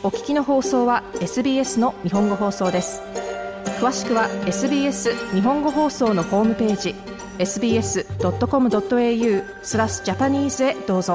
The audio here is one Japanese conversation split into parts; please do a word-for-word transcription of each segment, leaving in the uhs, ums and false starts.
お聞きの放送は エスビーエス の日本語放送です。詳しくは エスビーエス 日本語放送のホームページ エスビーエスドットコムドットエーユー スラスジャパニーズへどうぞ。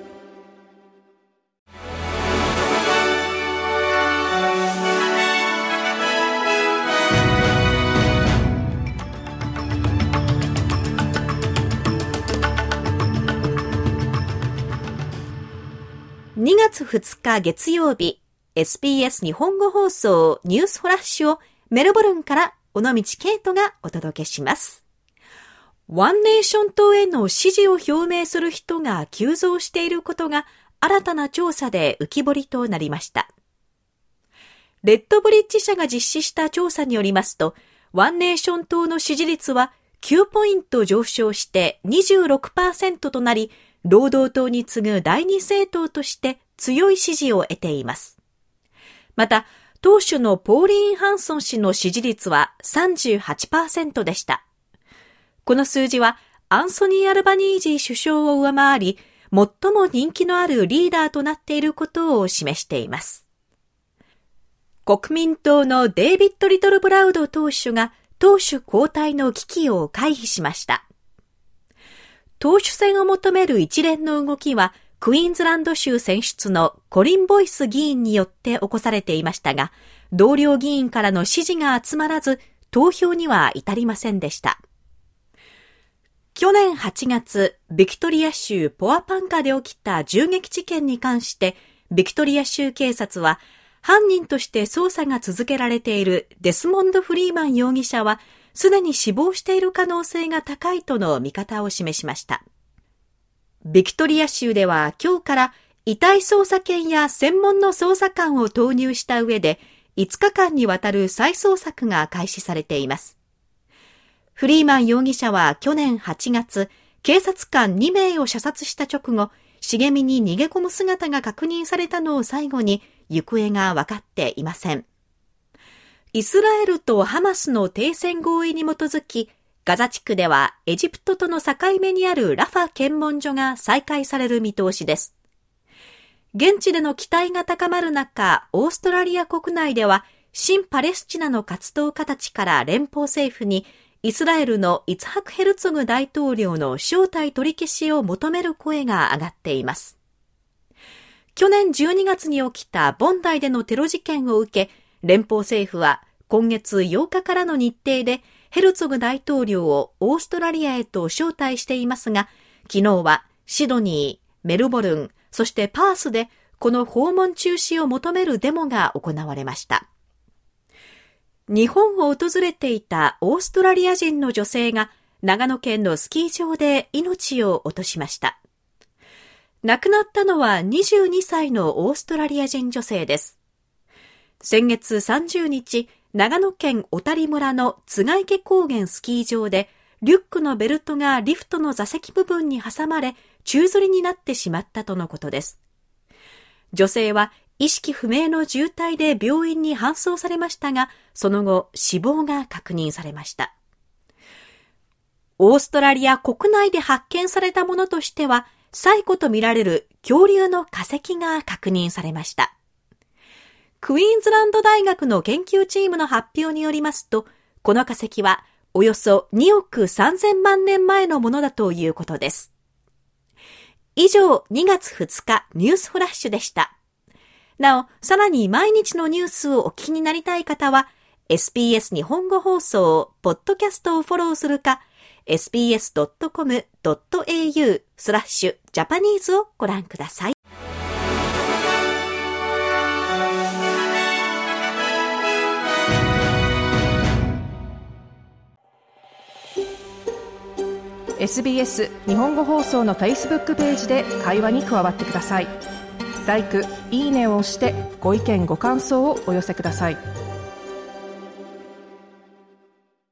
にがつふつか月曜日、エスビーエス 日本語放送ニュースフラッシュをメルボルンから尾道ケイトがお届けします。ワンネーション党への支持を表明する人が急増していることが新たな調査で浮き彫りとなりました。レッドブリッジ社が実施した調査によりますと、ワンネーション党の支持率はきゅうポイント上昇して にじゅうろくパーセント となり、労働党に次ぐ第二政党として強い支持を得ています。また、党首のポーリーン・ハンソン氏の支持率は さんじゅうはちパーセント でした。この数字はアンソニー・アルバニージー首相を上回り、最も人気のあるリーダーとなっていることを示しています。国民党のデイビッド・リトルブラウド党首が党首交代の危機を回避しました。党首選を求める一連の動きは、クイーンズランド州選出のコリン・ボイス議員によって起こされていましたが、同僚議員からの支持が集まらず、投票には至りませんでした。去年はちがつ、ビクトリア州ポアパンカで起きた銃撃事件に関して、ビクトリア州警察は、犯人として捜査が続けられているデスモンド・フリーマン容疑者は、すでに死亡している可能性が高いとの見方を示しました。ビクトリア州では今日から遺体捜査犬や専門の捜査官を投入した上でいつかかんにわたる再捜索が開始されています。フリーマン容疑者は去年はちがつ、警察官にめいを射殺した直後、茂みに逃げ込む姿が確認されたのを最後に行方が分かっていません。イスラエルとハマスの停戦合意に基づき、ガザ地区ではエジプトとの境目にあるラファ検問所が再開される見通しです。現地での期待が高まる中、オーストラリア国内では、親パレスチナの活動家たちから連邦政府に、イスラエルのイツハク・ヘルツォグ大統領の招待取り消しを求める声が上がっています。去年じゅうにがつに起きたボンダイでのテロ事件を受け、連邦政府は今月ようかからの日程でヘルツォグ大統領をオーストラリアへと招待していますが、昨日はシドニー、メルボルン、そしてパースでこの訪問中止を求めるデモが行われました。日本を訪れていたオーストラリア人の女性が長野県のスキー場で命を落としました。亡くなったのはにじゅうにさいのオーストラリア人女性です。先月さんじゅうにち、長野県小谷村の津賀池高原スキー場で、リュックのベルトがリフトの座席部分に挟まれ、宙吊りになってしまったとのことです。女性は意識不明の重体で病院に搬送されましたが、その後死亡が確認されました。オーストラリア国内で発見されたものとしては、最古とみられる恐竜の化石が確認されました。クイーンズランド大学の研究チームの発表によりますと、この化石はおよそにおくさんぜんまんねんまえのものだということです。以上、にがつふつかニュースフラッシュでした。なお、さらに毎日のニュースをお聞きになりたい方は、エスビーエス 日本語放送、ポッドキャストをフォローするか、エスビーエスドットコムドットエーユー スラッシュジャパニーズをご覧ください。 エスビーエス 日本語放送の Facebook ページで会話に加わってください。ライク、いいねを押してご意見ご感想をお寄せください。